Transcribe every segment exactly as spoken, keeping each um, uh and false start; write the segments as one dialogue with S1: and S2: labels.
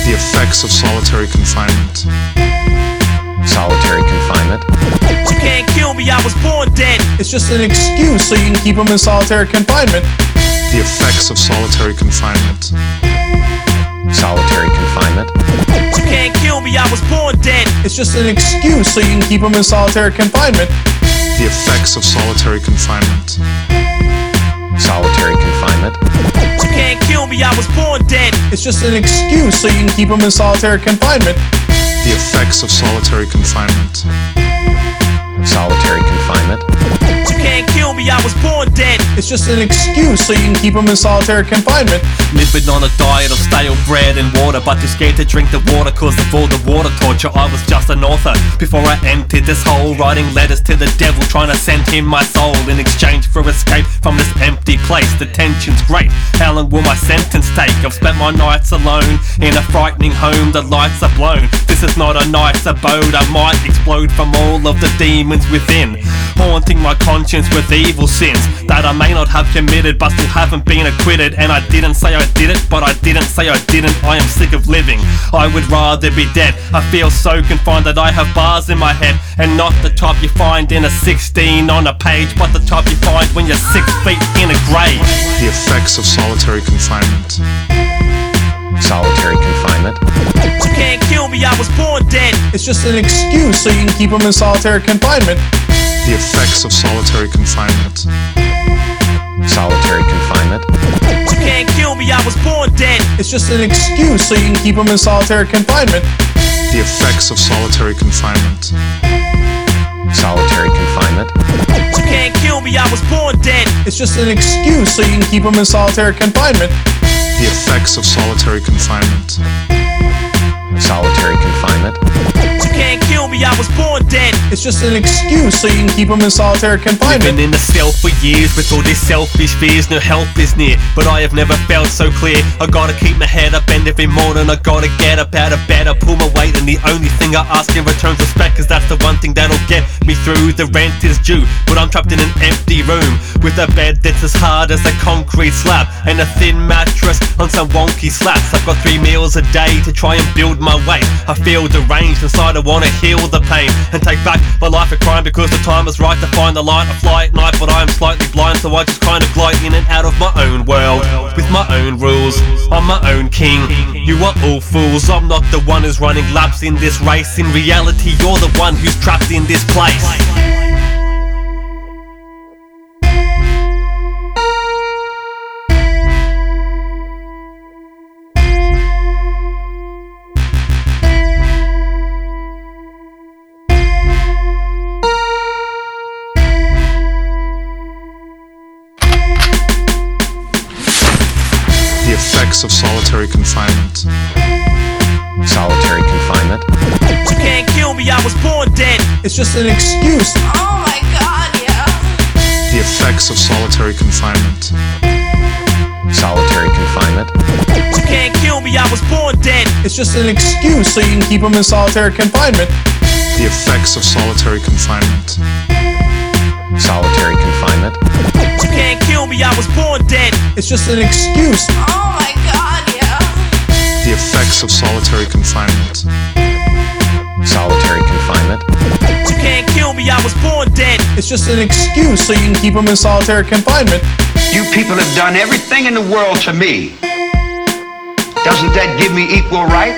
S1: The effects of solitary confinement.
S2: Solitary confinement.
S3: You can't kill me, I was born dead.
S4: It's just an excuse so you can keep them in solitary confinement.
S1: The effects of solitary confinement.
S2: Solitary confinement.
S3: You can't kill me, I was born dead.
S4: It's just an excuse so you can keep them in solitary confinement.
S1: The effects of solitary confinement.
S2: Solitary confinement.
S3: You can't kill me, I was born dead.
S4: It's just an excuse so you can keep them in solitary confinement.
S1: The effects of solitary confinement.
S2: Solitary confinement.
S3: You can't kill me, I was born dead.
S4: It's just an excuse so you can keep them in solitary confinement.
S5: Living on a diet of stale bread and water, but too scared to drink the water cause of all the water torture. I was just an author before I entered this hole, writing letters to the devil, trying to send him my soul in exchange for escape from this empty place. The tension's great, how long will my sentence take? I've spent my nights alone in a frightening home, the lights are blown. This is not a nice abode, I might explode from all of the demons within, haunting my conscience with evil sins that I may not have committed but still haven't been acquitted. And I didn't say I did it, but I didn't say I didn't. I am sick of living, I would rather be dead. I feel so confined that I have bars in my head, and not the type you find in a sixteen on a page, but the type you find when you're six feet in a grave.
S1: The effects of solitary confinement.
S2: Solitary confinement.
S3: You can't kill me, I was born dead.
S4: It's just an excuse so you can keep them in solitary confinement.
S1: The effects of solitary confinement.
S2: Solitary confinement.
S3: You can't kill me, I was born dead.
S4: It's just an excuse so you can keep them in solitary confinement.
S1: The effects of solitary confinement.
S2: Solitary confinement.
S3: You can't kill me, I was born dead.
S4: It's just an excuse so you can keep them in solitary confinement.
S1: The effects of solitary confinement.
S2: Solitary confinement.
S3: You can't kill me, I was born dead.
S4: It's just an excuse so you can keep them in solitary confinement.
S5: Living in the cell for years with all these selfish fears, no help is near, but I have never felt so clear. I gotta keep my head up, and every morning I gotta get up out of bed. I pull my weight, and the only thing I ask in return's respect, cause that's the one thing that'll get me through. The rent is due, but I'm trapped in an empty room with a bed that's as hard as a concrete slab and a thin mattress on some wonky slats. I've got three meals a day to try and build my weight. I feel deranged inside, I wanna heal the pain and take back my life a crime, because the time is right to find the light. I fly at night, but I am slightly blind, so I just kind of glide in and out of my own world with my own rules. I'm my own king, you are all fools. I'm not the one who's running laps in this race. In reality, you're the one who's trapped in this place.
S1: The effects of solitary confinement.
S2: Solitary confinement.
S3: You can't kill me, I was born dead.
S4: It's just an excuse.
S6: Oh my god, yeah.
S1: The effects of solitary confinement.
S2: Solitary confinement.
S3: You can't kill me, I was born dead.
S4: It's just an excuse so you can keep them in solitary confinement.
S1: The effects of solitary confinement.
S2: Solitary confinement.
S3: You can't kill me, I was born dead.
S4: It's just an excuse.
S6: Oh my god, yeah.
S1: The effects of solitary confinement.
S2: Solitary confinement.
S3: You can't kill me, I was born dead.
S4: It's just an excuse so you can keep them in solitary confinement.
S7: You people have done everything in the world to me. Doesn't that give me equal right?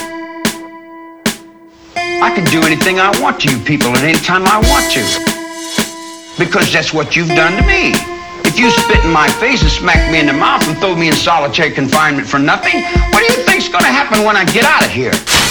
S7: I can do anything I want to you people at any time I want to. Because that's what you've done to me. If you spit in my face and smack me in the mouth and throw me in solitary confinement for nothing, what do you think's gonna happen when I get out of here?